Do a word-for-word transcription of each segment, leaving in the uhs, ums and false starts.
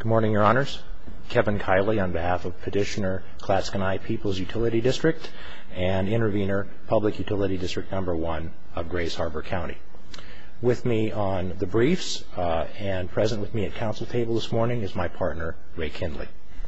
Good morning, Your Honors. Kevin Kiley on behalf of Petitioner Clatskanie People's Utility District and Intervenor Public Utility District Number one of Grays Harbor County. With me on the briefs uh, and present with me at council table this morning is my partner, Ray Kindley.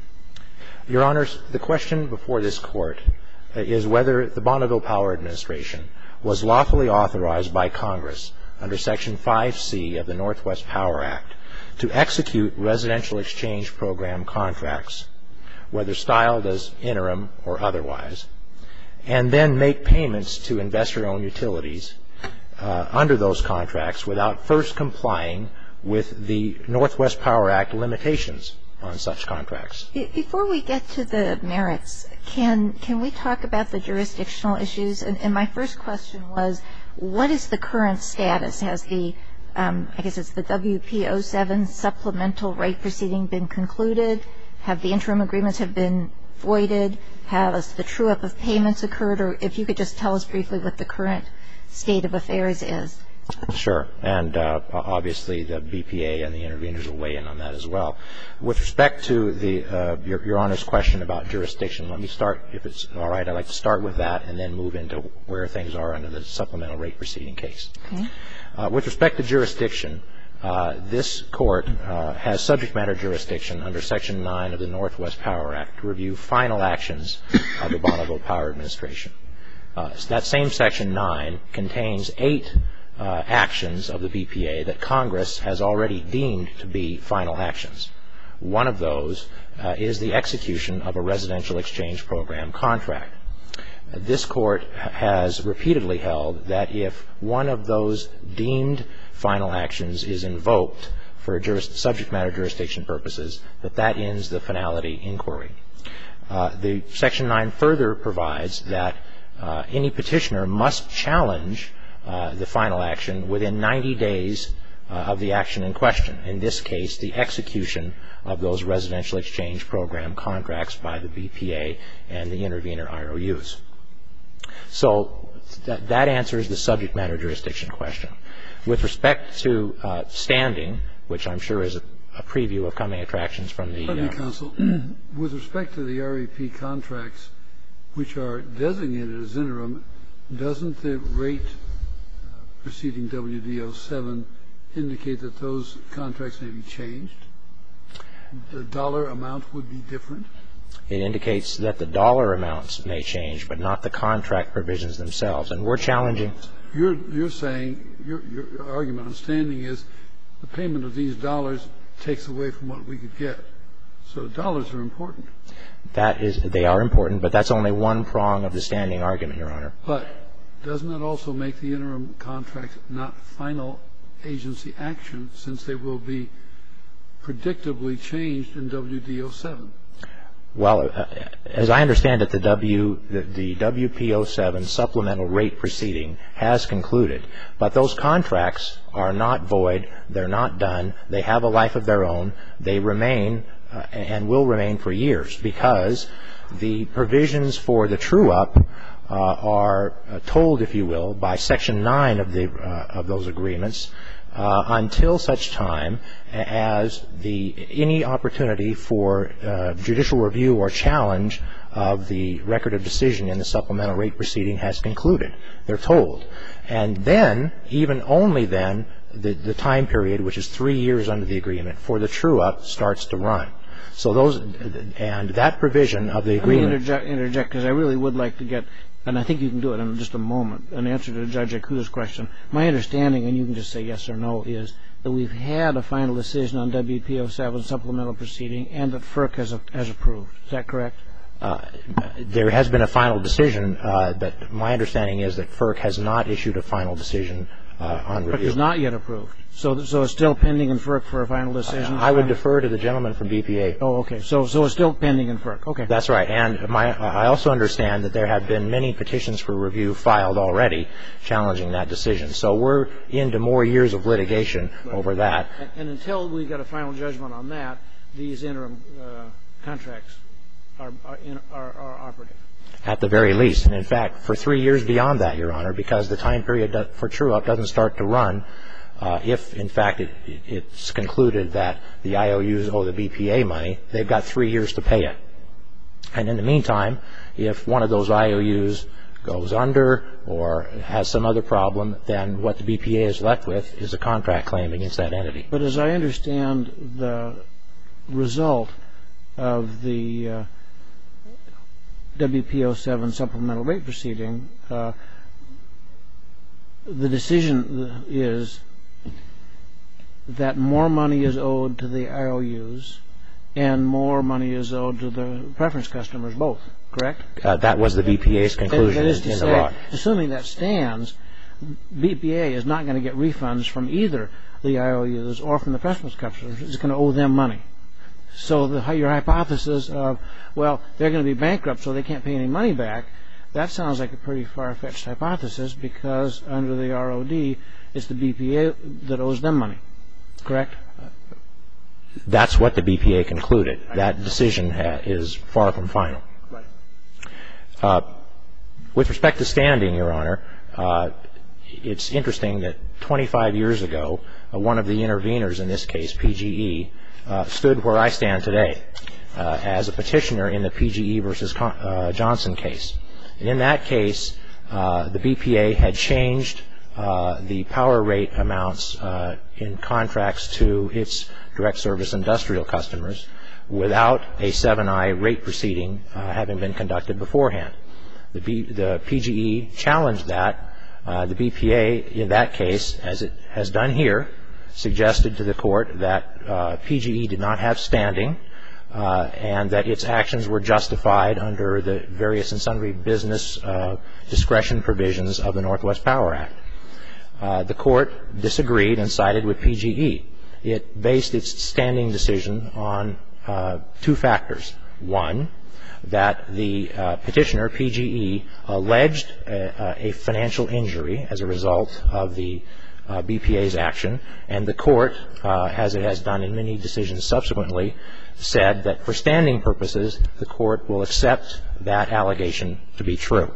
Your Honors, the question before this court is whether the Bonneville Power Administration was lawfully authorized by Congress under Section five C of the Northwest Power Act to execute residential exchange program contracts, whether styled as interim or otherwise, and then make payments to investor-owned utilities uh, under those contracts without first complying with the Northwest Power Act limitations on such contracts. Before we get to the merits, can can we talk about the jurisdictional issues? And, and my first question was, what is the current status? Has the Um, I guess it's the W P oh seven supplemental rate proceeding been concluded? Have the interim agreements have been voided? Has the true-up of payments occurred? Or if you could just tell us briefly what the current state of affairs is. Sure. And uh, obviously the B P A and the interveners will weigh in on that as well. With respect to the uh, your, your Honor's question about jurisdiction, let me start, if it's all right, I'd like to start with that and then move into where things are under the supplemental rate proceeding case. Okay. Uh, with respect to jurisdiction, uh, this court uh, has subject matter jurisdiction under Section nine of the Northwest Power Act to review final actions of the Bonneville Power Administration. Uh, that same Section nine contains eight uh, actions of the B P A that Congress has already deemed to be final actions. One of those uh, is the execution of a residential exchange program contract. This court has repeatedly held that if one of those deemed final actions is invoked for juris- subject matter jurisdiction purposes, that that ends the finality inquiry. Uh, the Section nine further provides that uh, any petitioner must challenge uh, the final action within ninety days uh, of the action in question. In this case, the execution of those residential exchange program contracts by the B P A and the intervenor I O Us. So that, that answers the subject matter jurisdiction question. With respect to uh, standing, which I'm sure is a, a preview of coming attractions from the Pardon me, uh, Counsel. With respect to the R E P contracts, which are designated as interim, doesn't the rate uh, preceding W D oh seven indicate that those contracts may be changed? The dollar amount would be different? It indicates that the dollar amounts may change, but not the contract provisions themselves. And we're challenging. You're, you're saying, your, your argument on standing is the payment of these dollars takes away from what we could get. So dollars are important. That is, they are important, but that's only one prong of the standing argument, Your Honor. But doesn't that also make the interim contract not final agency action, since they will be predictably changed in W D oh seven? Well, uh, as I understand it, the W the, the W P oh seven supplemental rate proceeding has concluded, but those contracts are not void. They're not done. They have a life of their own. They remain uh, and will remain for years because the provisions for the true-up uh, are uh, told, if you will, by Section nine of the uh, of those agreements. Uh, until such time as the any opportunity for uh, judicial review or challenge of the record of decision in the supplemental rate proceeding has concluded. They're told. And then, even only then, the, the time period, which is three years under the agreement, for the true-up starts to run. So those, and that provision of the agreement... Let me interject, because I really would like to get, and I think you can do it in just a moment, an answer to Judge Ikuda's question. My understanding, and you can just say yes or no, is that we've had a final decision on W P oh seven supplemental proceeding and that FERC has, has approved. Is that correct? Uh, there has been a final decision, uh, but my understanding is that FERC has not issued a final decision uh, on review. FERC is not yet approved. So, so it's still pending in FERC for a final decision? I, I would defer to the gentleman from B P A. Oh, okay. So, so it's still pending in FERC. Okay. That's right. And my, I also understand that there have been many petitions for review filed already challenging that decision. So we're into more years of litigation right. over that. And, and until we get a final judgment on that, these interim uh, contracts are, are, in, are, are operative. At the very least. And in fact, for three years beyond that, Your Honor, because the time period for true-up doesn't start to run uh, if, in fact, it, it's concluded that the I O Us owe the B P A money, they've got three years to pay it. And in the meantime, if one of those I O Us goes under or has some other problem, then what the B P A is left with is a contract claim against that entity. But as I understand the result of the uh, W P oh seven supplemental rate proceeding, uh, the decision is that more money is owed to the I O Us and more money is owed to the preference customers both, correct? Uh, that was the B P A's conclusion that is to in say, the R O D. Assuming that stands, B P A is not going to get refunds from either the I O Us or from the preference customers. It's going to owe them money. So the, your hypothesis of, well, they're going to be bankrupt so they can't pay any money back, that sounds like a pretty far-fetched hypothesis because under the R O D, it's the B P A that owes them money, correct? That's what the B P A concluded. That decision ha- is far from final. Right. Uh, with respect to standing, Your Honor, uh, it's interesting that twenty-five years ago, uh, one of the interveners in this case, P G E, uh, stood where I stand today uh, as a petitioner in the P G E versus Con- uh, Johnson case. And in that case, uh, the B P A had changed uh, the power rate amounts uh, in contracts to its direct service industrial customers without a seven I rate proceeding uh, having been conducted beforehand. The, B, the P G E challenged that. Uh, the B P A, in that case, as it has done here, suggested to the court that uh, P G E did not have standing uh, and that its actions were justified under the various and sundry business uh, discretion provisions of the Northwest Power Act. Uh, the court disagreed and sided with P G E. It based its standing decision on uh, two factors. One, that the uh, petitioner, P G E, alleged a, a financial injury as a result of the uh, B P A's action, and the court, uh, as it has done in many decisions subsequently, said that for standing purposes, the court will accept that allegation to be true.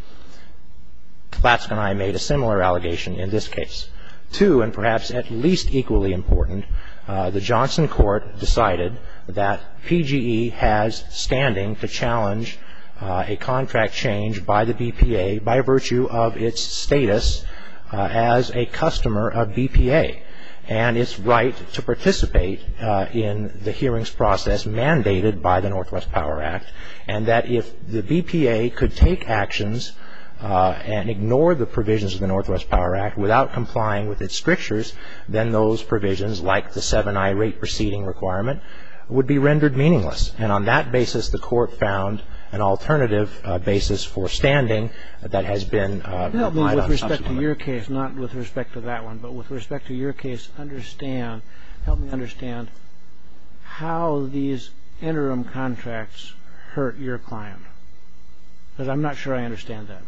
Klatsk and I made a similar allegation in this case. Two, and perhaps at least equally important, uh, the Johnson court decided that P G E has standing to challenge uh, a contract change by the B P A by virtue of its status uh, as a customer of B P A and its right to participate uh, in the hearings process mandated by the Northwest Power Act, and that if the B P A could take actions Uh, and ignore the provisions of the Northwest Power Act without complying with its strictures, then those provisions, like the seven I rate proceeding requirement, would be rendered meaningless. And on that basis, the court found an alternative uh, basis for standing that has been uh, Help me with respect to subsequently. your case, not with respect to that one, but with respect to your case, understand, help me understand how these interim contracts hurt your client. Because I'm not sure I understand that.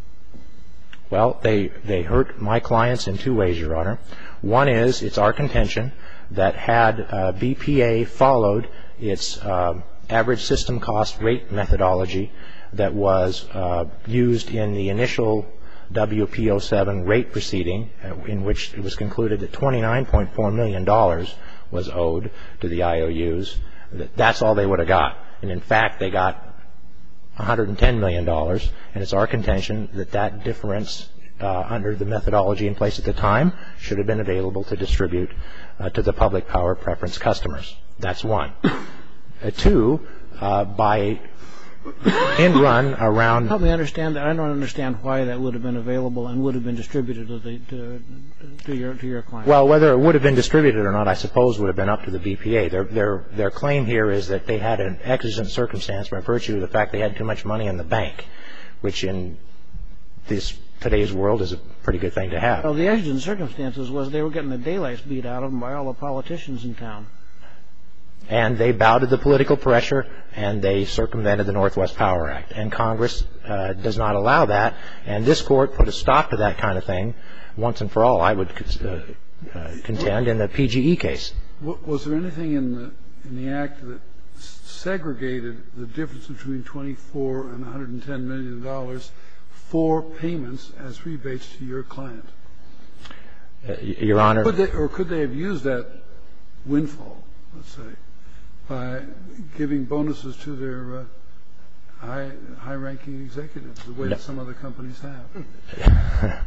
Well, they, they hurt my clients in two ways, Your Honor. One is, it's our contention that had uh, B P A followed its uh, average system cost rate methodology that was uh, used in the initial W P oh seven rate proceeding, uh, in which it was concluded that twenty-nine point four million dollars was owed to the I O Us, that that's all they would have got. And in fact, they got one hundred ten million dollars, and it's our contention that that difference uh, under the methodology in place at the time should have been available to distribute uh, to the public power preference customers. That's one. Uh, two, uh, by end run around... Help me understand that. I don't understand why that would have been available and would have been distributed to, the, to, to, your, to your client. Well, whether it would have been distributed or not, I suppose, would have been up to the B P A. Their, their, their claim here is that they had an exigent circumstance by virtue of the fact they had too much money in the bank, which in this today's world is a pretty good thing to have. Well, the exigent circumstances was they were getting the daylights beat out of them by all the politicians in town. And they bowed to the political pressure, and they circumvented the Northwest Power Act. And Congress uh, does not allow that, and this Court put a stop to that kind of thing once and for all, I would uh, uh, contend, in the P G E case. Was there anything in the in the Act that segregated the difference between twenty-four and one hundred ten million dollars for payments as rebates to your client? Your Honor. Could they, or could they have used that windfall, let's say, by giving bonuses to their uh, high, high-ranking executives, the way that some other companies have?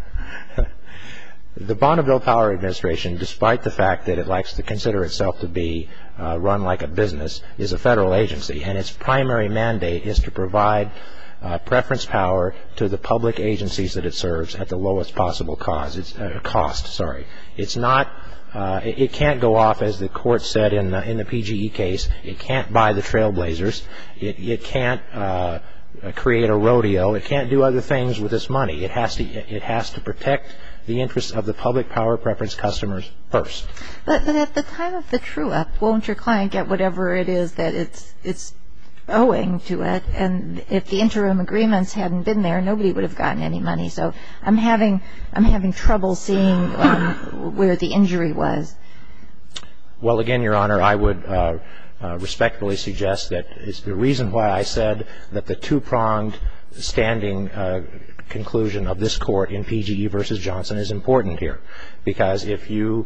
The Bonneville Power Administration, despite the fact that it likes to consider itself to be uh, run like a business, is a federal agency, and its primary mandate is to provide uh, preference power to the public agencies that it serves at the lowest possible cost. It's, uh, cost. Sorry, it's not. Uh, it, it can't go off, as the court said in the, in the P G E case. It can't buy the Trailblazers. It, it can't uh, create a rodeo. It can't do other things with this money. It has to. It has to protect the interests of the public power preference customers first. But, but at the time of the true-up, won't your client get whatever it is that it's it's owing to it? And if the interim agreements hadn't been there, nobody would have gotten any money. So I'm having I'm having trouble seeing um, where the injury was. Well, again, Your Honor, I would uh, uh, respectfully suggest that it's the reason why I said that the two-pronged standing uh, conclusion of this court in P G E versus Johnson is important here, because if you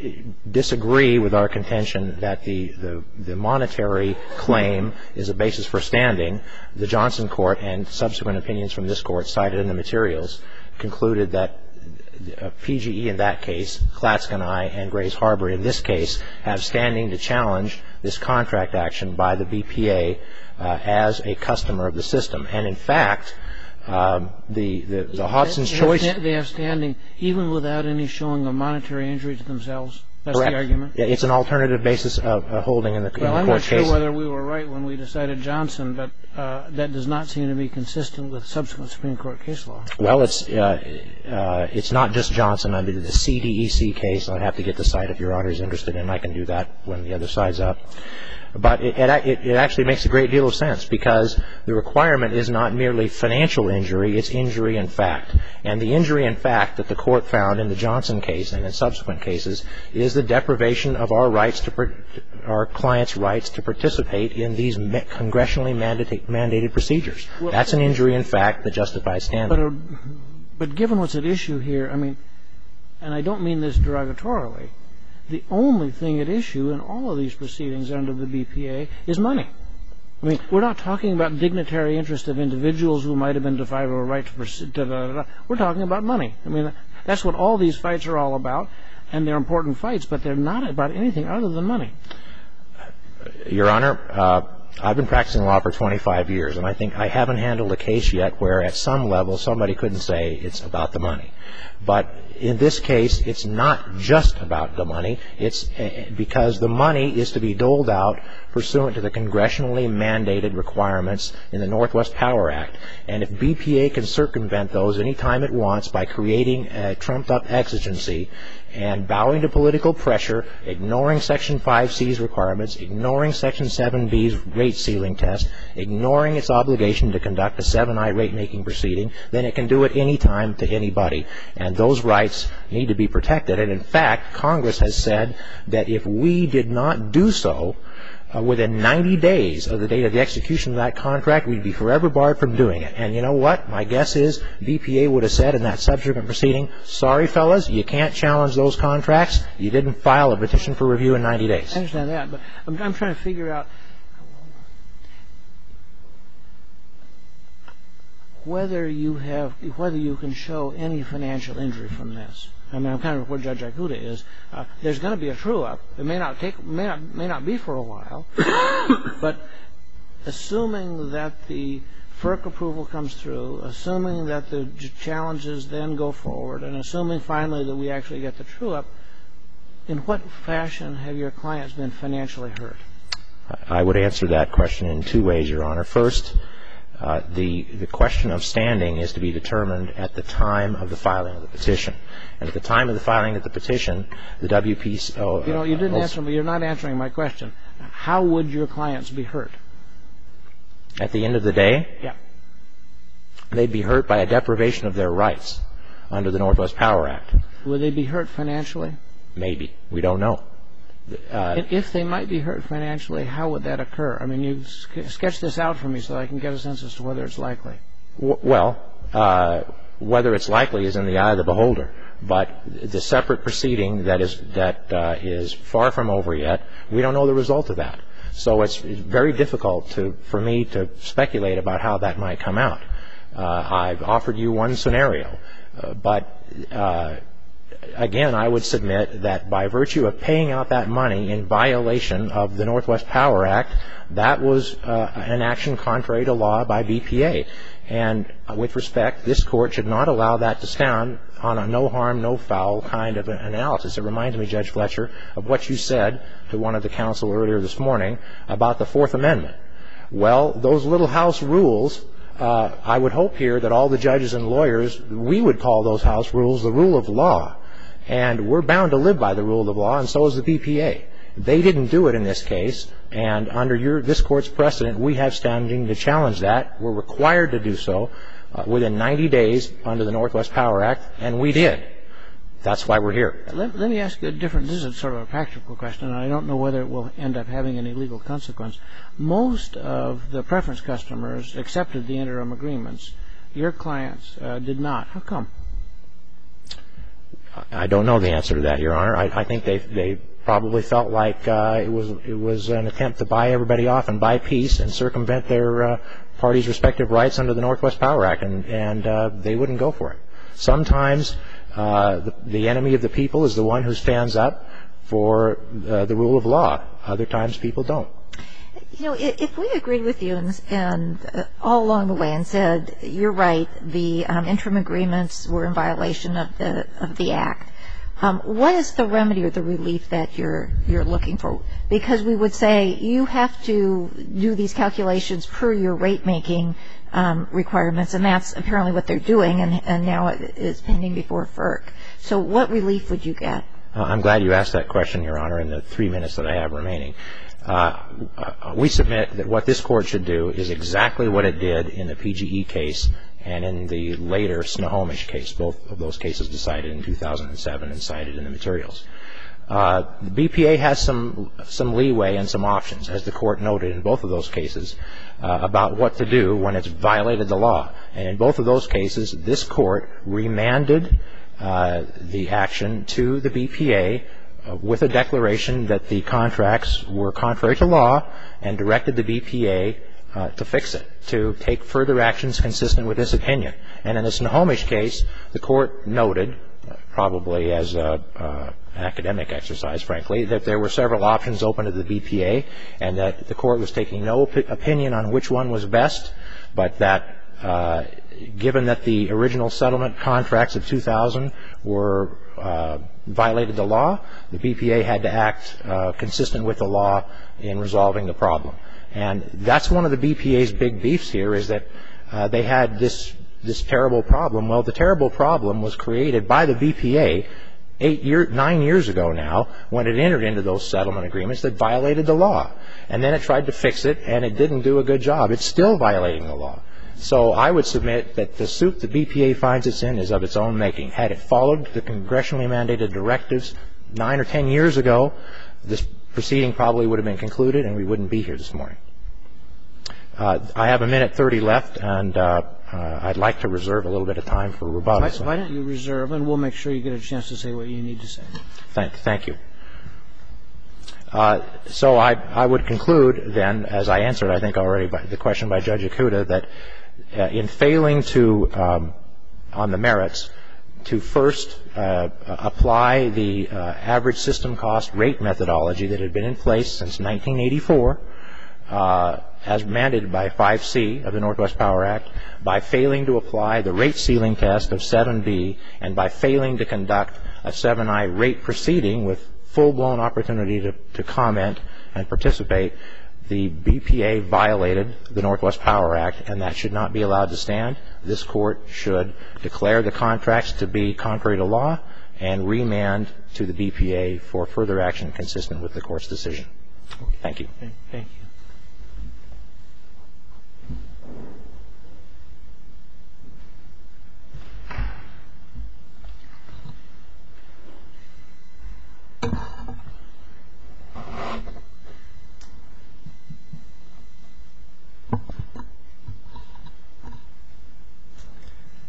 disagree with our contention that the, the, the monetary claim is a basis for standing, the Johnson court and subsequent opinions from this court cited in the materials concluded that uh, P G E in that case, Klatsk-Ani and Grays Harbor in this case, have standing to challenge this contract action by the B P A uh, as a customer of the system. And in fact, Um, the, the, the Hodson's they choice. Have, they have standing even without any showing of monetary injury to themselves. That's Correct. the argument. Yeah, it's an alternative basis of uh, holding in the, well, in the court case. Well, I'm not sure whether we were right when we decided Johnson, but uh, that does not seem to be consistent with subsequent Supreme Court case law. Well, it's uh, uh, it's not just Johnson. I mean, the C D E C case. I'd have to get the site if Your Honor is interested in. I can do that when the other side's up. But it, it, it actually makes a great deal of sense, because the requirement is not merely financial injury, it's injury in fact. And the injury in fact that the court found in the Johnson case and in subsequent cases is the deprivation of our rights to our clients' rights to participate in these congressionally mandate, mandated procedures. Well, that's an injury in fact that justifies standing. But, uh, but given what's at issue here, I mean, and I don't mean this derogatorily, the only thing at issue in all of these proceedings under the B P A is money. I mean, we're not talking about dignitary interest of individuals who might have been deprived of a right to proceed. Da, da, da, da. We're talking about money. I mean, that's what all these fights are all about, and they're important fights, but they're not about anything other than money. Your Honor, uh, I've been practicing law for twenty-five years, and I think I haven't handled a case yet where at some level somebody couldn't say it's about the money. But in this case, it's not just about the money. It's uh, because the money is to be doled out pursuant to the congressionally mandated requirements in the Northwest Power Act. And if B P A can circumvent those any time it wants by creating a trumped-up exigency and bowing to political pressure, ignoring Section five C's requirements, ignoring Section seven B's rate ceiling test, ignoring its obligation to conduct a seven I rate-making proceeding, then it can do it any time to anybody. And those rights need to be protected. And in fact, Congress has said that if we did not do so, Uh, within ninety days of the date of the execution of that contract, we'd be forever barred from doing it. And you know what? My guess is B P A would have said in that subsequent proceeding, sorry, fellas, you can't challenge those contracts. You didn't file a petition for review in ninety days. I understand that, but I'm, I'm trying to figure out whether you have, whether you can show any financial injury from this. I mean, I'm kind of where Judge Ikuda is. Uh, there's going to be a true-up. It may not take, may not, may not be for a while, but assuming that the FERC approval comes through, assuming that the challenges then go forward, and assuming finally that we actually get the true-up, in what fashion have your clients been financially hurt? I would answer that question in two ways, Your Honor. First, Uh, the, the question of standing is to be determined at the time of the filing of the petition. And at the time of the filing of the petition, the W P C... Oh, you know, you didn't uh, answer me. You're not answering my question. How would your clients be hurt? At the end of the day? Yeah. They'd be hurt by a deprivation of their rights under the Northwest Power Act. Would they be hurt financially? Maybe. We don't know. Uh, if they might be hurt financially, how would that occur? I mean, you sketch this out for me so I can get a sense as to whether it's likely. W- well, uh, whether it's likely is in the eye of the beholder. But the separate proceeding that is that uh, is far from over yet, we don't know the result of that. So it's very difficult to for me to speculate about how that might come out. Uh, I've offered you one scenario, uh, but uh, again, I would submit that by virtue of paying out that money in violation of the Northwest Power Act, that was uh, an action contrary to law by B P A. And with respect, this Court should not allow that to stand on a no harm, no foul kind of an analysis. It reminds me, Judge Fletcher, of what you said to one of the counsel earlier this morning about the Fourth Amendment. Well, those little house rules, uh, I would hope here that all the judges and lawyers, we would call those house rules the rule of law. And we're bound to live by the rule of law, and so is the B P A. They didn't do it in this case, and under your, this Court's precedent, we have standing to challenge that. We're required to do so uh, within ninety days under the Northwest Power Act, and we did. That's why we're here. Let, let me ask you a different, this is sort of a practical question, and I don't know whether it will end up having any legal consequence. Most of the preference customers accepted the interim agreements. Your clients uh, did not. How come? I don't know the answer to that, Your Honor. I, I think they they probably felt like uh, it was it was an attempt to buy everybody off and buy peace and circumvent their uh, parties' respective rights under the Northwest Power Act, and and uh, they wouldn't go for it. Sometimes uh, the, the enemy of the people is the one who stands up for uh, the rule of law. Other times, people don't. You know, if we agreed with you and, and uh, all along the way and said, you're right, the um, interim agreements were in violation of the of the Act, um, what is the remedy or the relief that you're you're looking for? Because we would say you have to do these calculations per your rate-making um, requirements, and that's apparently what they're doing, and, and now it is pending before FERC. So what relief would you get? Uh, I'm glad you asked that question, Your Honor, in the three minutes that I have remaining. Uh, uh, we submit that what this Court should do is exactly what it did in the P G E case and in the later Snohomish case, both of those cases decided in two thousand seven and cited in the materials. Uh, the B P A has some some leeway and some options, as the Court noted in both of those cases, uh, about what to do when it's violated the law. And in both of those cases, this Court remanded uh, the action to the B P A with a declaration that the contracts were contrary to law and directed the B P A uh, to fix it, to take further actions consistent with this opinion. And in the Snohomish case, the Court noted, uh, probably as a, uh, an academic exercise, frankly, that there were several options open to the B P A and that the Court was taking no op- opinion on which one was best, but that uh, given that the original settlement contracts of two thousand were uh, violated the law, the B P A had to act uh, consistent with the law in resolving the problem. And that's one of the B P A's big beefs here, is that uh, they had this this terrible problem. Well, the terrible problem was created by the B P A eight year, nine years ago now, when it entered into those settlement agreements that violated the law. And then it tried to fix it, and it didn't do a good job. It's still violating the law. So I would submit that the suit the B P A finds it's in is of its own making. Had it followed the congressionally mandated directives nine or ten years ago, this proceeding probably would have been concluded and we wouldn't be here this morning. Uh, I have a minute thirty left, and uh, uh, I'd like to reserve a little bit of time for rebuttal. Why, why don't you reserve, and we'll make sure you get a chance to say what you need to say. Thank, thank you. Uh, so I, I would conclude then, as I answered, I think already, by the question by Judge Ikuda, that uh, in failing to, um, on the merits, to first uh, apply the uh, average system cost rate methodology that had been in place since nineteen eighty-four, uh, as mandated by five C of the Northwest Power Act, by failing to apply the rate ceiling test of seven B, and by failing to conduct a seven I rate proceeding with full-blown opportunity to, to comment and participate, the B P A violated the Northwest Power Act, and that should not be allowed to stand. This Court should declare the contracts to be contrary to law and remand to the B P A for further action consistent with the Court's decision. Thank you. Thank you.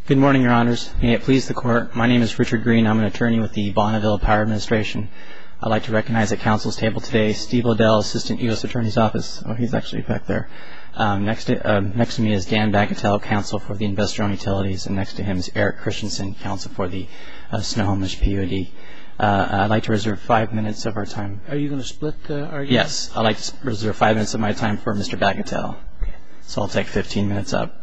Good morning, Your Honors. May it please the Court, my name is Richard Green. I'm an attorney with the Bonneville Power Administration. I'd like to recognize at Council's table today Steve Odell, Assistant U S Attorney's Office. Oh, he's actually back there. Um, next, to, uh, next to me is Dan Bagatelle, Counsel for the Investor-Owned Utilities, and next to him is Eric Christensen, Counsel for the uh, Snohomish P U D. Uh, I'd like to reserve five minutes of our time. Are you going to split the argument? Yes, I'd like to reserve five minutes of my time for Mister Bagatelle. Okay. So I'll take fifteen minutes up.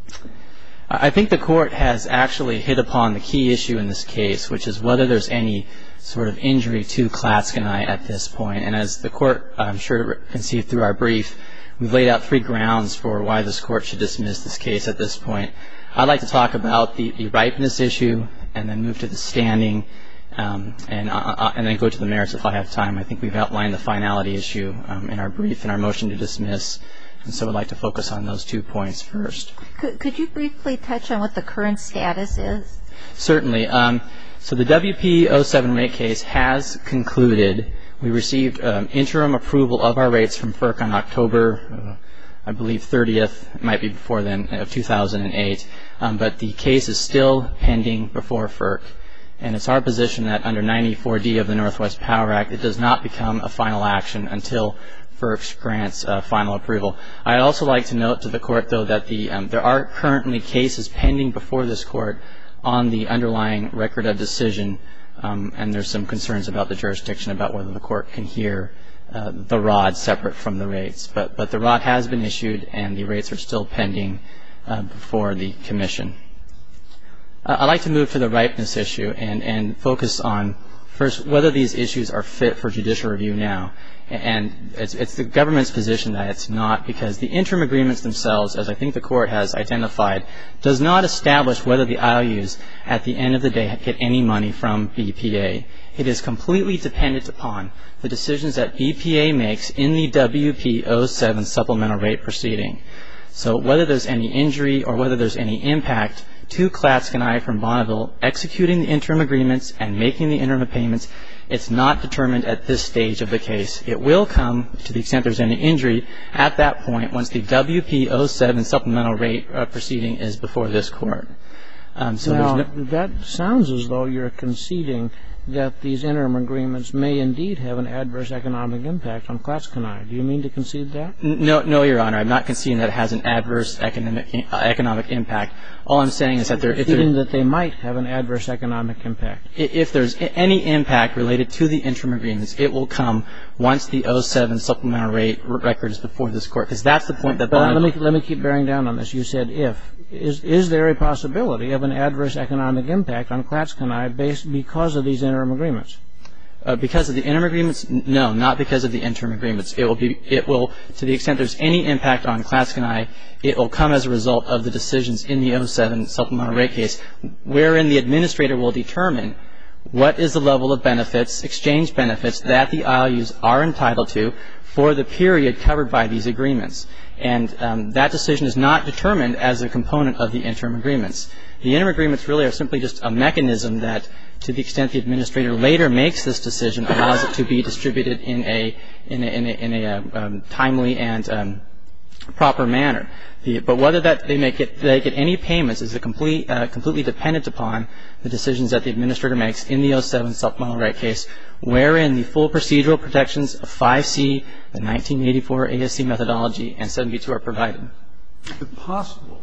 I think the Court has actually hit upon the key issue in this case, which is whether there's any sort of injury to Clatskanie at this point. And as the Court, I'm sure, can see through our brief, we've laid out three grounds for why this Court should dismiss this case at this point. I'd like to talk about the, the ripeness issue and then move to the standing um, and, uh, and then go to the merits if I have time. I think we've outlined the finality issue um, in our brief and our motion to dismiss. And so I'd like to focus on those two points first. Could, could you briefly touch on what the current status is? Certainly. Um, so the W P oh seven rate case has concluded. We received um, interim approval of our rates from FERC on October, uh, I believe, thirtieth. It might be before then, of two thousand eight. Um, but the case is still pending before FERC. And it's our position that under ninety-four D of the Northwest Power Act, it does not become a final action until FERC grants uh, final approval. I'd also like to note to the Court, though, that the, um, there are currently cases pending before this Court on the underlying record of decision, um, and there's some concerns about the jurisdiction about whether the Court can hear uh, the R O D separate from the rates. But, but the R O D has been issued, and the rates are still pending uh, before the Commission. Uh, I'd like to move to the ripeness issue and, and focus on, first, whether these issues are fit for judicial review now. And it's, it's the government's position that it's not, because the interim agreements themselves, as I think the Court has identified, does not establish whether the I O Us at the end of the day get any money from B P A. It is completely dependent upon the decisions that B P A makes in the W P oh seven supplemental rate proceeding. So whether there's any injury or whether there's any impact to Clatskanie from Bonneville executing the interim agreements and making the interim payments, it's not determined at this stage of the case. It will come, to the extent there's any injury, at that point once the W P oh seven supplemental rate uh, proceeding is before this Court. Um, so now, there's no that sounds as though you're conceding that these interim agreements may indeed have an adverse economic impact on Clatskanie. Do you mean to concede that? No, no, Your Honor. I'm not conceding that it has an adverse economic uh, economic impact. All I'm saying is that there, if conceding that they might have an adverse economic impact. If there's any impact related to the interim agreements, it will come once the oh seven supplemental rate record is before this Court, because that's the point that But Bonneville. let me let me keep bearing down on this. You said if. Is is there a possibility of an adverse economic impact on Clatskanie based because of these interim agreements? Uh, because of the interim agreements, N- no, not because of the interim agreements. It will be, it will, to the extent there's any impact on Clatskanie, it will come as a result of the decisions in the oh seven supplemental rate case, wherein the administrator will determine what is the level of benefits, exchange benefits, that the I O Us are entitled to for the period covered by these agreements. And um, that decision is not determined as a component of the interim agreements. The interim agreements really are simply just a mechanism that, to the extent the administrator later makes this decision, allows it to be distributed in a in a, in a, in a um, timely and um, proper manner. The, but whether that they make it they get any payments is a complete uh, completely dependent upon the decisions that the administrator makes in the oh seven supplemental rate case, wherein the full procedural protections of five C, the nineteen eighty-four A S C methodology, and seven B two are provided. Is it possible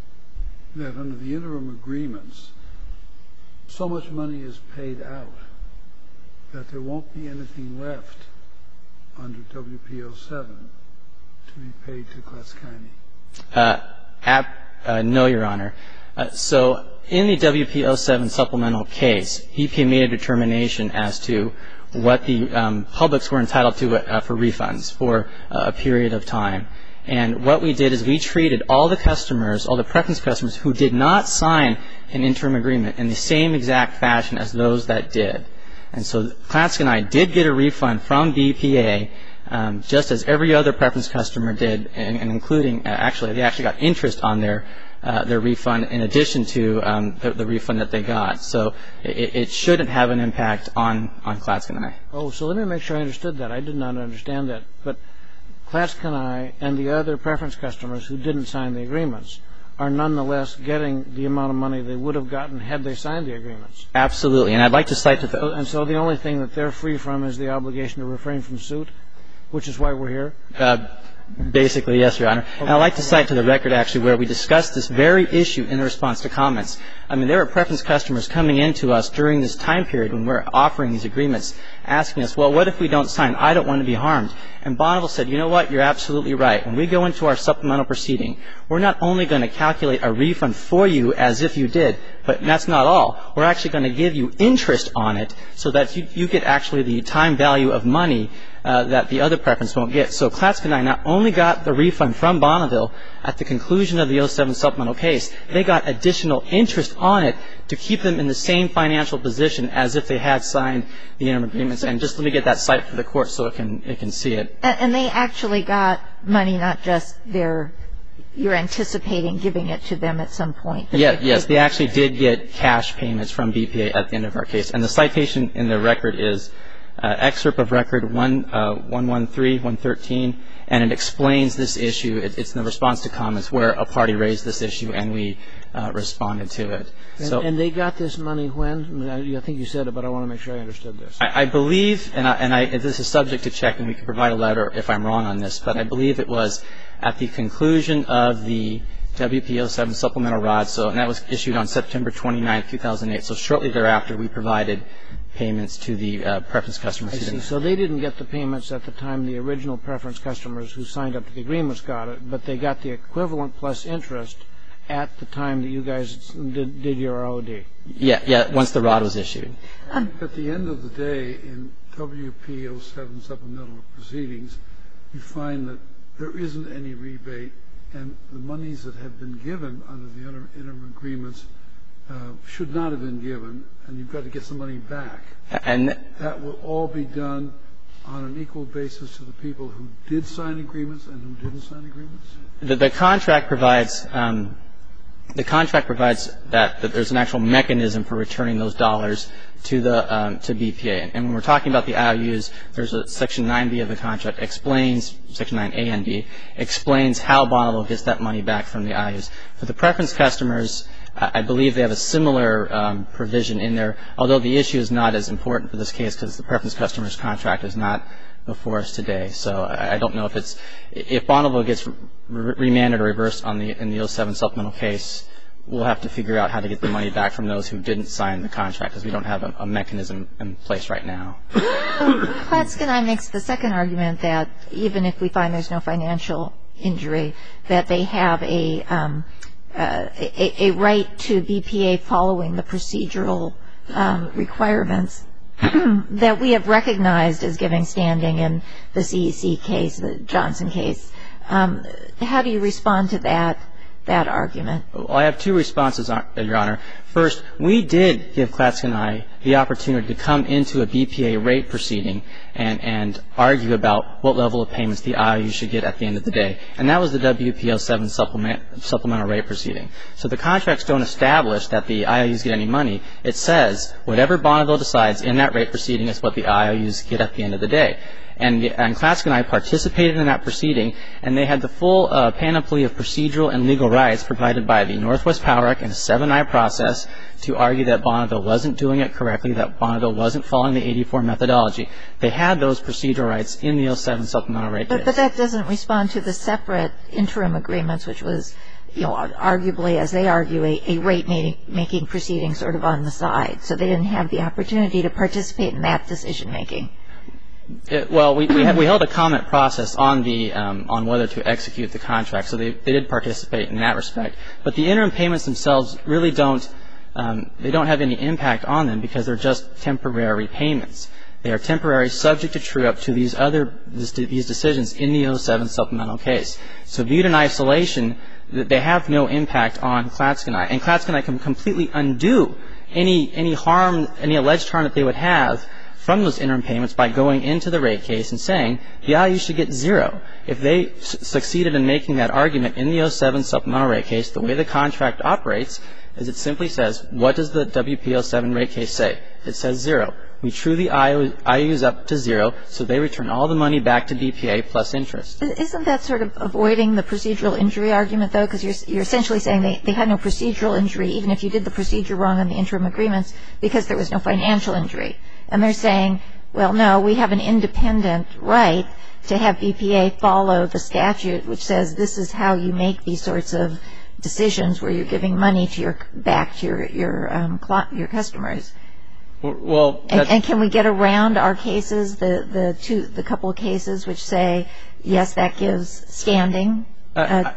that under the interim agreements, so much money is paid out that there won't be anything left under W P oh seven to be paid to Clatskanie? Uh, ab, uh, no, Your Honor. Uh, so in the W P oh seven supplemental case, B P A made a determination as to what the um, publics were entitled to uh, for refunds for uh, a period of time. And what we did is we treated all the customers, all the preference customers who did not sign an interim agreement in the same exact fashion as those that did. And so Clatskanie did get a refund from B P A, um, just as every other preference customer did, and, and including, uh, actually, they actually got interest on their uh, their refund in addition to um, the, the refund that they got. So it, it shouldn't have an impact on, on Clatskanie. Oh, so let me make sure I understood that. I did not understand that. But Clatskanie and the other preference customers who didn't sign the agreements are nonetheless getting the amount of money they would have gotten had they signed the agreements. Absolutely. And I'd like to cite to the... And so the only thing that they're free from is the obligation to refrain from suit, which is why we're here? Uh, basically, yes, Your Honor. Okay. And I'd like to cite to the record, actually, where we discussed this very issue in response to comments. I mean, there were preference customers coming into us during this time period when we're offering these agreements, asking us, well, what if we don't sign? I don't want to be harmed. And Bonneville said, you know what, you're absolutely right. When we go into our supplemental proceeding, we're not only going to calculate a refund for you as if you did, but that's not all. We're actually going to give you interest on it so that you, you get actually the time value of money uh, that the other preference won't get. So Klatske and I not only got the refund from Bonneville at the conclusion of the oh seven supplemental case, they got additional interest on it to keep them in the same financial position as if they had signed the interim agreements. And just let me get that cite for the court so it can it can see it. And they actually got money, not just their, you're anticipating giving it to them at some point. Yeah, yes, they actually did get cash payments from B P A at the end of our case. And the citation in the record is uh, excerpt of record one, uh, one thirteen, one thirteen, and it explains this issue. It, it's in the response to comments where a party raised this issue and we uh, responded to it. And, so, and they got this money when? I think you said it, but I want to make sure I understood this. I, I believe, and, I, and I, this is subject to check, and we can provide a letter if I'm wrong on this, but I believe it was at the conclusion of the W P oh seven supplemental rod, so, and that was issued on September twenty-ninth, two thousand eight. So shortly thereafter, we provided payments to the uh, preference customers. I see. So they didn't get the payments at the time the original preference customers who signed up to the agreements got it, but they got the equivalent plus interest at the time that you guys did, did your R O D. Yeah, yeah, once the rod was issued. Um, At the end of the day, in W P oh seven supplemental proceedings, you find that there isn't any rebate, and the monies that have been given under the inter- interim agreements uh, should not have been given, and you've got to get some money back. And that will all be done on an equal basis to the people who did sign agreements and who didn't sign agreements? The, the contract provides um, the contract provides that, that there's an actual mechanism for returning those dollars to the um, to B P A. And when we're talking about the I O Us, there's a Section nine B of the contract explains, Section nine A and B, explains how Bonneville gets that money back from the I O Us. For the preference customers, I believe they have a similar um, provision in there, although the issue is not as important for this case because the preference customers contract is not before us today. So I, I don't know if it's if Bonneville gets re- remanded or reversed on the in the oh seven supplemental case, we'll have to figure out how to get the money back from those who didn't sign the contract because we don't have a, a mechanism in place right now. Klatske and I makes the second argument that even if we find there's no financial injury, that they have a um, Uh, a, a right to B P A following the procedural um, requirements that we have recognized as giving standing in the C E C case, the Johnson case. Um, how do you respond to that that argument? Well, I have two responses, Your Honor. First, we did give Klatske and I the opportunity to come into a B P A rate proceeding and, and argue about what level of payments the I O U should get at the end of the day. And that was the W P oh seven supplement, supplemental rate proceeding. So the contracts don't establish that the I O Us get any money. It says whatever Bonneville decides in that rate proceeding is what the I O Us get at the end of the day. And, and Klatske and I participated in that proceeding, and they had the full uh, panoply of procedural and legal rights provided by the Northwest Power Act and a seven I process to argue that Bonneville wasn't doing it correctly, that Bonneville wasn't following the eighty-four methodology. They had those procedural rights in the oh seven supplemental rate but, case. But that doesn't respond to the separate interim agreements, which was, you know, arguably, as they argue, a, a rate-making proceeding sort of on the side. So they didn't have the opportunity to participate in that decision-making. It, well, we we, had, we held a comment process on the um, on whether to execute the contract, so they, they did participate in that respect. But the interim payments themselves really don't um, they don't have any impact on them because they're just temporary payments. They are temporary, subject to true up to these other this, these decisions in the oh seven supplemental case. So viewed in isolation, they have no impact on Klatske and I, and Klatske and I can completely undo any any harm, any alleged harm that they would have from those interim payments by going into the rate case and saying the I O U should get zero. If they s- succeeded in making that argument in the oh seven supplemental rate case, the way the contract operates is it simply says, what does the W P oh seven rate case say? It says zero. We true the I O Us up to zero, so they return all the money back to B P A plus interest. Isn't that sort of avoiding the procedural injury argument, though? Because you're, you're essentially saying they, they had no procedural injury, even if you did the procedure wrong on the interim agreements, because there was no financial injury. And they're saying, well, no, we have an independent right to have B P A follow the statute, which says this is how you make these sorts of decisions where you're giving money to your back to your your um, your customers. Well, and, and can we get around our cases, the the two the couple of cases which say yes, that gives standing? Uh, uh,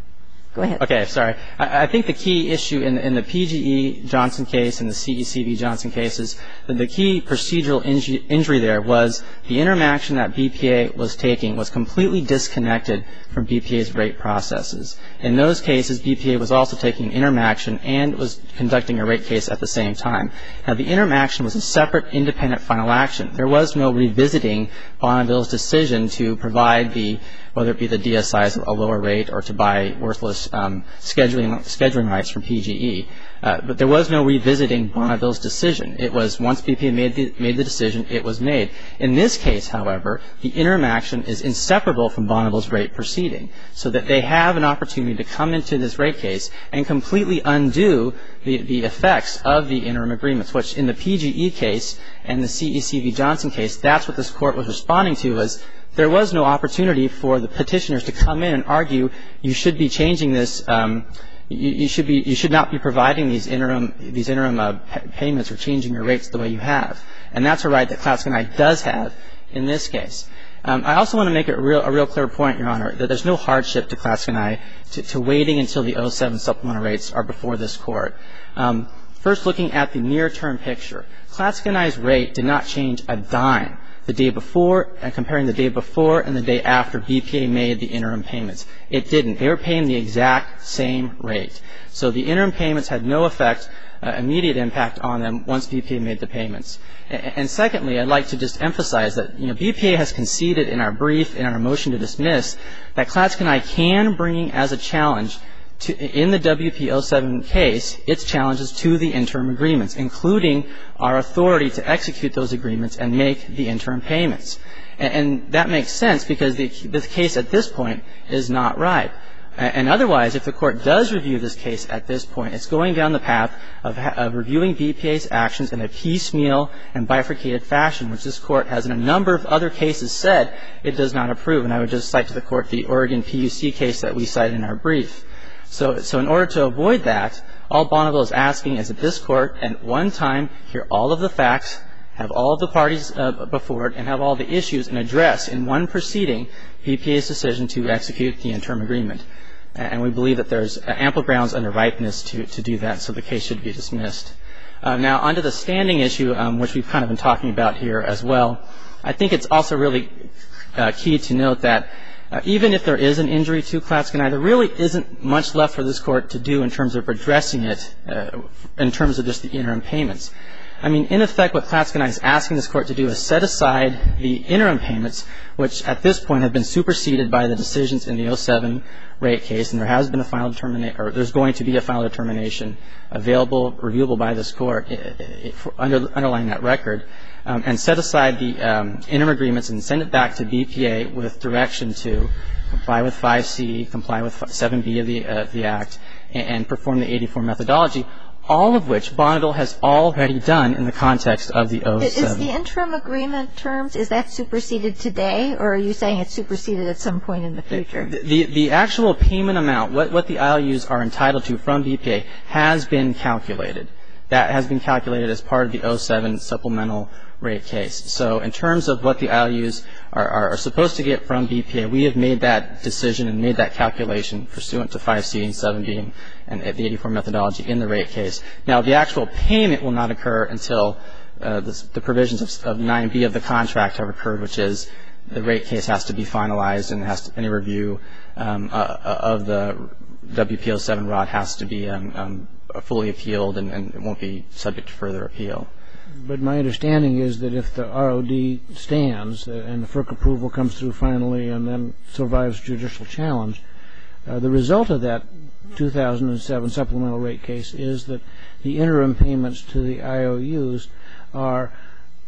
go ahead. Okay, sorry. I, I think the key issue in, in the P G E Johnson case and the C E C V Johnson cases, the, the key procedural injury, injury there was the interim action that B P A was taking was completely disconnected from B P A's rate processes. In those cases, B P A was also taking interim action and was conducting a rate case at the same time. Now, the interim action was a separate, independent final action. There was no revisiting Bonneville's decision to provide the, whether it be the D S Is a lower rate or to buy worthless um, scheduling scheduling rights from P G E. Uh, but there was no revisiting Bonneville's decision. It was once B P A made the, made the decision, it was made. In this case, however, the interim action is inseparable from Bonneville's rate proceeding, so that they have an opportunity to come into this rate case and completely undo the, the effects of the interim agreements, which in the P G E case and the C E C V Johnson case, that's what this court was responding to, was there was no opportunity for the petitioners to come in and argue you should be changing this. Um, you, you should be you should not be providing these interim these interim uh, payments or changing your rates the way you have, and that's a right that Klatskin I does have in this case. Um, I also want to make it a real, a real clear point, Your Honor, that there's no hardship to Klatskin I to, to waiting until the oh seven supplemental rates are before this court. Um, first, looking at the near-term picture, Klatskin I's rate did not change a dime the day before, and comparing the day before and the day after B P A made the interim payments. It didn't. They were paying the exact same rate. So the interim payments had no effect, uh, immediate impact on them once B P A made the payments. And, and secondly, I'd like to just emphasize that, you know, B P A has conceded in our brief, in our motion to dismiss, that Klatskin I can bring as a challenge to, in the W P oh seven case, its challenges to the interim agreements, including our authority to execute those agreements and make the interim payments. And, and that makes sense because the, the case at this point is not ripe. And otherwise, if the court does review this case at this point, it's going down the path of, of reviewing B P A's actions in a piecemeal and bifurcated fashion, which this court has in a number of other cases said it does not approve. And I would just cite to the court the Oregon P U C case that we cite in our brief. So, so in order to avoid that, all Bonneville is asking is that this court at one time hear all of the facts, have all of the parties uh, before it, and have all the issues and address in one proceeding B P A's decision to execute the interim agreement. And we believe that there's ample grounds under ripeness to, to do that, so the case should be dismissed. Uh, now, onto the standing issue, um, which we've kind of been talking about here as well. I think it's also really uh, key to note that Uh, even if there is an injury to Klatskin I, there really isn't much left for this court to do in terms of addressing it uh, in terms of just the interim payments. I mean, in effect, what Klatskin I is asking this court to do is set aside the interim payments, which at this point have been superseded by the decisions in the oh seven rate case, and there has been a final determination, or there's going to be a final determination available, reviewable by this court it, it, for under, underlying that record. Um, and set aside the um, interim agreements and send it back to B P A with direction to comply with five C, comply with seven B of the, uh, the Act, and, and perform the eighty-four methodology, all of which Bonneville has already done in the context of the oh seven. Is the interim agreement terms, is that superseded today, or are you saying it's superseded at some point in the future? The, the, the actual payment amount, what, what the I O Us are entitled to from B P A, has been calculated. That has been calculated as part of the oh seven supplemental rate case. So in terms of what the I O Us are, are, are supposed to get from B P A, we have made that decision and made that calculation pursuant to five C and seven B and, and the eighty-four methodology in the rate case. Now, the actual payment will not occur until uh, the, the provisions of, of nine B of the contract have occurred, which is the rate case has to be finalized and has to, any review um, uh, of the W P oh seven R O D has to be um, um, fully appealed and, and it won't be subject to further appeal. But my understanding is that if the R O D stands uh, and the FERC approval comes through finally and then survives judicial challenge, uh, the result of that two thousand seven supplemental rate case is that the interim payments to the I O Us are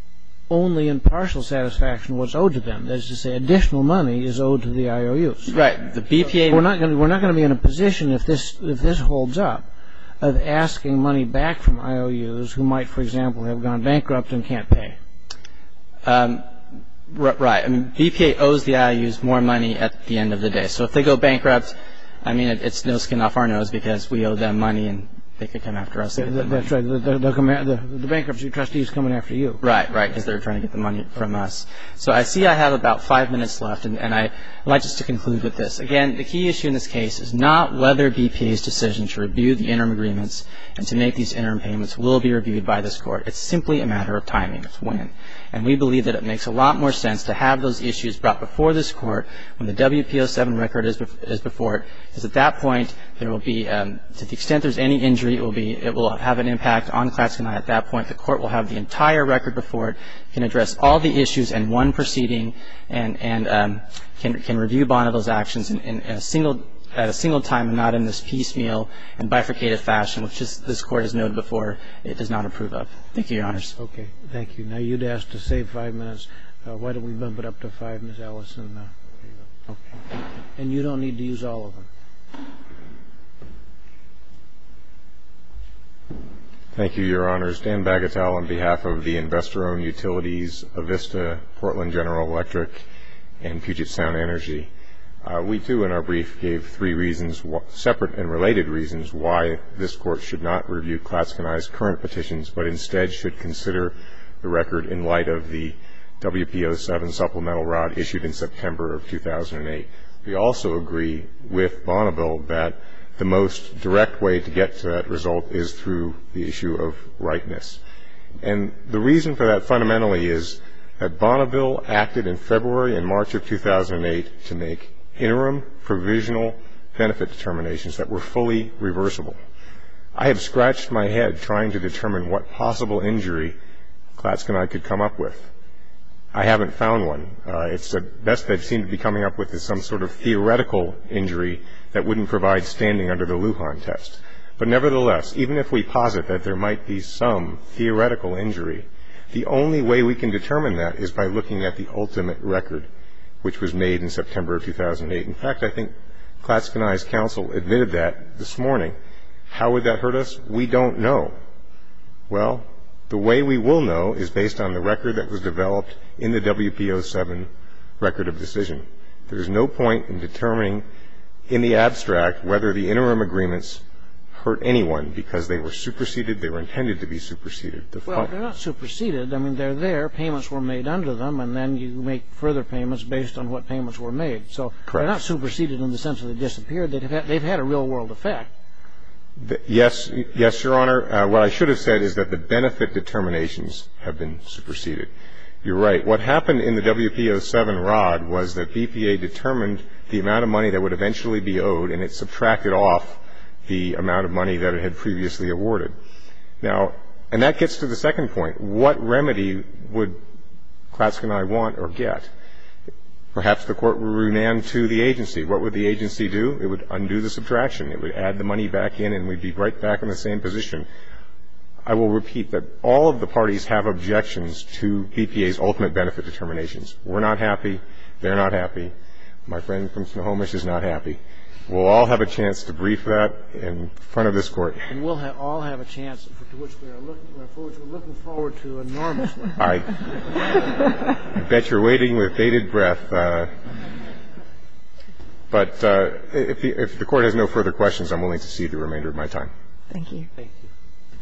only in partial satisfaction what's owed to them. That is to say, additional money is owed to the I O Us. Right. The B P A. We're not going to we're not going to be in a position if this if this holds up of asking money back from I O Us who might, for example, have gone bankrupt and can't pay. Um, r- right. I mean, B P A owes the I O Us more money at the end of the day. So if they go bankrupt, I mean, it, it's no skin off our nose because we owe them money and they could come after us. That, that's right. They'll, they'll come at, the, the bankruptcy trustee is coming after you. Right, right, because they're trying to get the money from us. So I see I have about five minutes left, and, and I'd like just to conclude with this. Again, the key issue in this case is not whether B P A's decision to review the interim agreements and to make these interim payments will be reviewed by this Court. It's simply a matter of timing. It's when. And we believe that it makes a lot more sense to have those issues brought before this Court when the W P O seven record is, bef- is before it, because at that point there will be, um, to the extent there's any injury, it will be, it will have an impact on Klatske and I. At that point, the Court will have the entire record before it, can address all the issues in one proceeding, and, and um, can, can review Bonneville's actions in, in a single at a single time and not in this piecemeal and bifurcated fashion, which is, this Court has noted before, it does not approve of. Thank you, Your Honors. Okay, thank you. Now you'd asked to save five minutes. Uh, why don't we bump it up to five, Miz Ellison? Uh, there you go. Okay. And you don't need to use all of them. Thank you, Your Honors. Dan Bagatelle on behalf of the investor-owned utilities, Avista, Portland General Electric, and Puget Sound Energy. Uh, we, too, in our brief, gave three reasons, separate and related reasons, why this Court should not review Klatske and I's current petitions, but instead should consider the record in light of the W P O seven supplemental R O D issued in September of two thousand eight. We also agree with Bonneville that the most direct way to get to that result is through the issue of rightness. And the reason for that fundamentally is that Bonneville acted in February and March of two thousand eight to make interim provisional benefit determinations that were fully reversible. I have scratched my head trying to determine what possible injury Klatske and I could come up with. I haven't found one. Uh, it's the best they've seemed to be coming up with is some sort of theoretical injury that wouldn't provide standing under the Lujan test. But nevertheless, even if we posit that there might be some theoretical injury, the only way we can determine that is by looking at the ultimate record, which was made in September of two thousand eight. In fact, I think Klatske and I's counsel admitted that this morning. How would that hurt us? We don't know. Well, the way we will know is based on the record that was developed in the W P O seven record of decision. There's no point in determining in the abstract whether the interim agreements hurt anyone because they were superseded, they were intended to be superseded. The well, they're not superseded. I mean, they're there. Payments were made under them, and then you make further payments based on what payments were made. So Correct. They're not superseded in the sense that they disappeared. They've had, they've had a real-world effect. The, yes, yes, Your Honor. Uh, what I should have said is that the benefit determinations have been superseded. You're right. What happened in the W P O seven R O D was that B P A determined the amount of money that would eventually be owed, and it subtracted off the amount of money that it had previously awarded. Now, and that gets to the second point. What remedy would Klatske and I want or get? Perhaps the Court would remand to the agency. What would the agency do? It would undo the subtraction. It would add the money back in, and we'd be right back in the same position. I will repeat that all of the parties have objections to B P A's ultimate benefit determinations. We're not happy. They're not happy. My friend from Snohomish is not happy. We'll all have a chance to brief that in front of this Court. And we'll have, all have a chance for, to which we are looking, for which we're looking forward to enormously. I, I bet you're waiting with bated breath. Uh, but uh, if, the, if the Court has no further questions, I'm willing to cede the remainder of my time. Thank you. Thank you.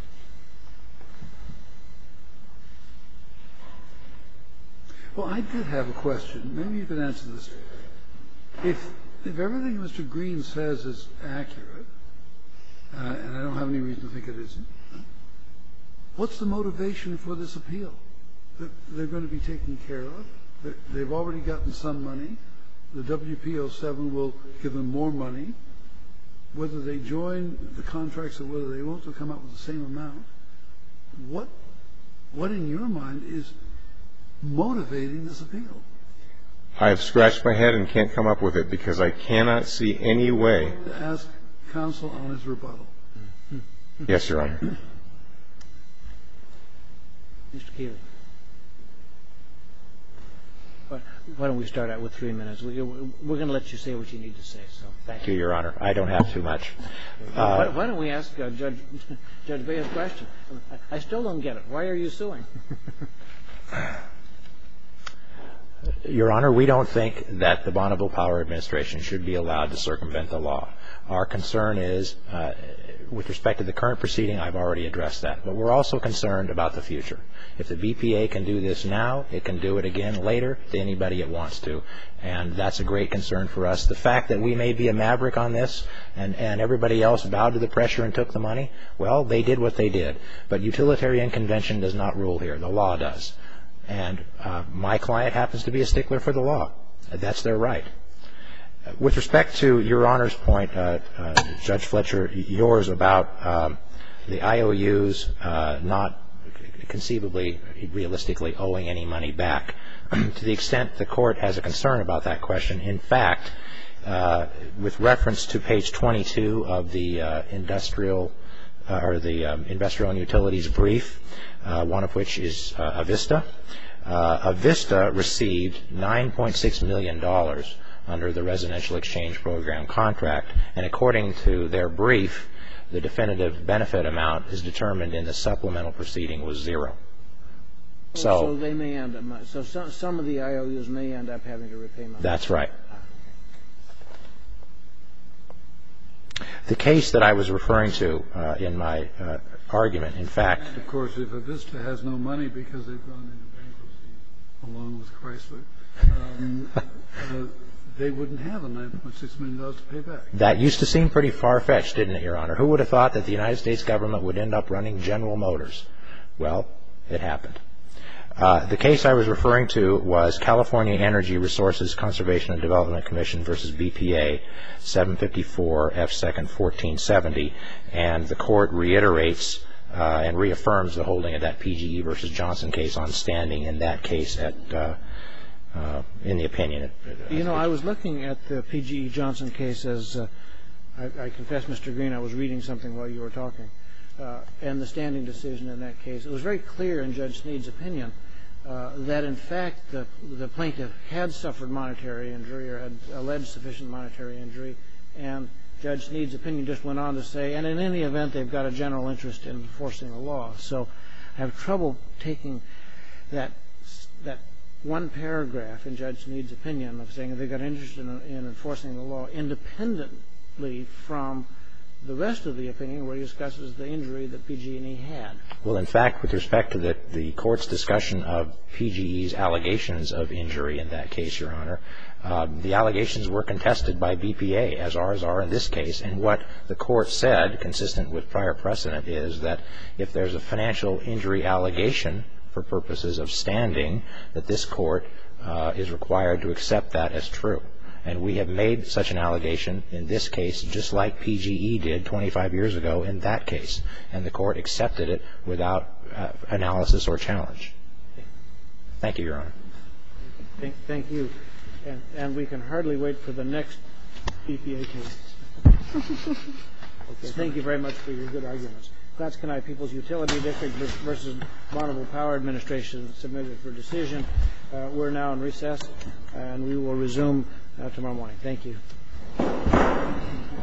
Well, I did have a question. Maybe you could answer this. If if everything Mister Green says is accurate, uh, and I don't have any reason to think it isn't, what's the motivation for this appeal? That they're going to be taken care of? They've already gotten some money. The W P O seven will give them more money. Whether they join the contracts or whether they won't, they'll come out with the same amount. What, what in your mind is motivating this appeal? I have scratched my head and can't come up with it because I cannot see any way. To ask counsel on his rebuttal. Yes, Your Honor. Mister Keeley. But why don't we start out with three minutes? We, we're going to let you say what you need to say. So Thank you, Your Honor. I don't have too much. why, Uh, why don't we ask uh, Judge Judge Bea's question? I, I still don't get it. Why are you suing? Your Honor, we don't think that the Bonneville Power Administration should be allowed to circumvent the law. Our concern is, uh, with respect to the current proceeding, I've already addressed that. But we're also concerned about the future. If the B P A can do this now, it can do it again later to anybody it wants to. And that's a great concern for us. The fact that we may be a maverick on this and, and everybody else bowed to the pressure and took the money, well, they did what they did. But utilitarian convention does not rule here. The law does. And uh, my client happens to be a stickler for the law. That's their right. With respect to Your Honor's point, uh, uh, Judge Fletcher, yours about um, the I O Us uh, not conceivably, realistically owing any money back, to the extent the court has a concern about that question, in fact, uh, with reference to page twenty-two of the uh, industrial uh, or the um, investor-owned utilities brief, uh, one of which is uh, Avista. Uh, Avista received nine point six million dollars under the Residential Exchange Program contract, and according to their brief, the definitive benefit amount is determined in the supplemental proceeding was zero. So, so they may end up. So some some of the I O Us may end up having to repay money. That's right. The case that I was referring to uh, in my uh, argument, in fact, Of course, if Avista has no money because they've gone into bankruptcy along with Chrysler, um, uh, they wouldn't have a nine point six million dollars to pay back. that used to seem pretty far-fetched, didn't it, Your Honor? Who would have thought that the United States government would end up running General Motors? Well, it happened. Uh, the case I was referring to was California Energy Resources Conservation and Development Commission versus B P A, seven fifty-four F second fourteen seventy, and the court reiterates uh, and reaffirms the holding of that P G E versus Johnson case on standing in that case at uh, uh, in the opinion. You know, I was looking at the P G E Johnson case as uh, I, I confess, Mister Green, I was reading something while you were talking, uh, and the standing decision in that case. It was very clear in Judge Sneed's opinion uh, that, in fact, the, the plaintiff had suffered monetary injury or had alleged sufficient monetary injury, and Judge Sneed's opinion just went on to say, and in any event, they've got a general interest in enforcing the law. So I have trouble taking that that one paragraph in Judge Sneed's opinion of saying they've got interest in, in enforcing the law independently from the rest of the opinion where he discusses the injury that P G and E had. Well, in fact, with respect to the, the court's discussion of P G E's allegations of injury in that case, Your Honor, um, the allegations were contested by B P A, as ours are in this case. And what the court said, consistent with prior precedent, is that if there's a financial injury allegation for purposes of standing, that this court uh, is required to accept that as true. And we have made such an allegation in this case, just like P G E did twenty-five years ago in that case. And the court accepted it without uh, analysis or challenge. Thank you, Your Honor. Thank, thank you. And, and we can hardly wait for the next B P A case. Okay, thank you very much for your good arguments. Clatskanie People's Utility District versus Bonneville Power Administration submitted for decision. Uh, we're now in recess, and we will resume uh, tomorrow morning. Thank you.